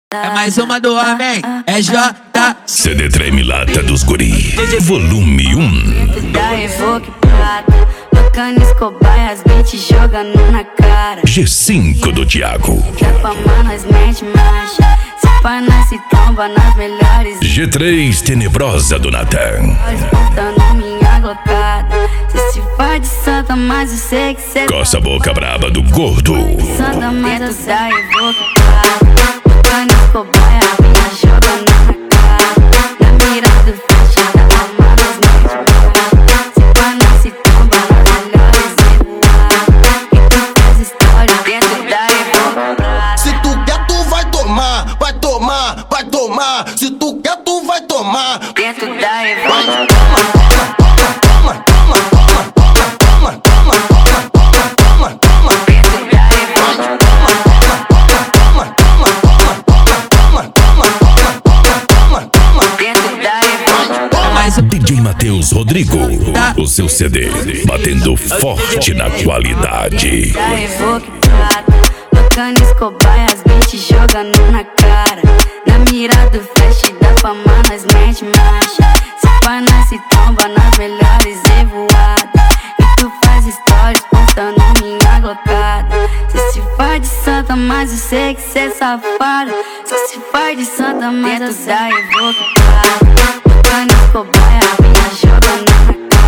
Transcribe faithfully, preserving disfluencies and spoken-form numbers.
É mais uma do homem, é J. C D Treme Lata dos Guri, volume um. Da Evoque Prata, tocando Escobar, as beats jogando na cara. G cinco do Thiago. Que é pra nós mete marcha, se pá nós se tromba nas melhores. G três Tenebrosa do Natan. Portando minha glocada, cê se faz de santa, mas eu sei que cê Coça a boca braba do gordo. santa, mas eu da Evoque Prata, tocando Escobar, as beats jogando na cara. Na mira do flash, da alma nós mete marcha, se pá nós se tromba nas melhores revoadas. E tu faz história dentro da Evoque Prata. Se tu quer, tu vai tomar, vai tomar, vai tomar. Se tu quer, tu vai tomar. Dentro da Evoque Vai, Prata. toma, toma, toma, toma, toma, toma, toma, toma, toma, toma, toma. Dentro da Evoque Prata. Dentro da Evoque Prata. Mais um D J Matheus Rodrigo, o seu C D, batendo forte na qualidade. Da Evoque Prata, tocando Escobar, as beats jogando na cara. Na mira do flash, da fama nós mete marcha, se pá nós se tromba nas melhores revoadas. E tu faz stories postando minha glocada, cê se faz de santa, mas eu sei que cê é safado. Só se faz de santa, mas eu da Evoque Prata, tocando Escobar, as beats jogando na cara.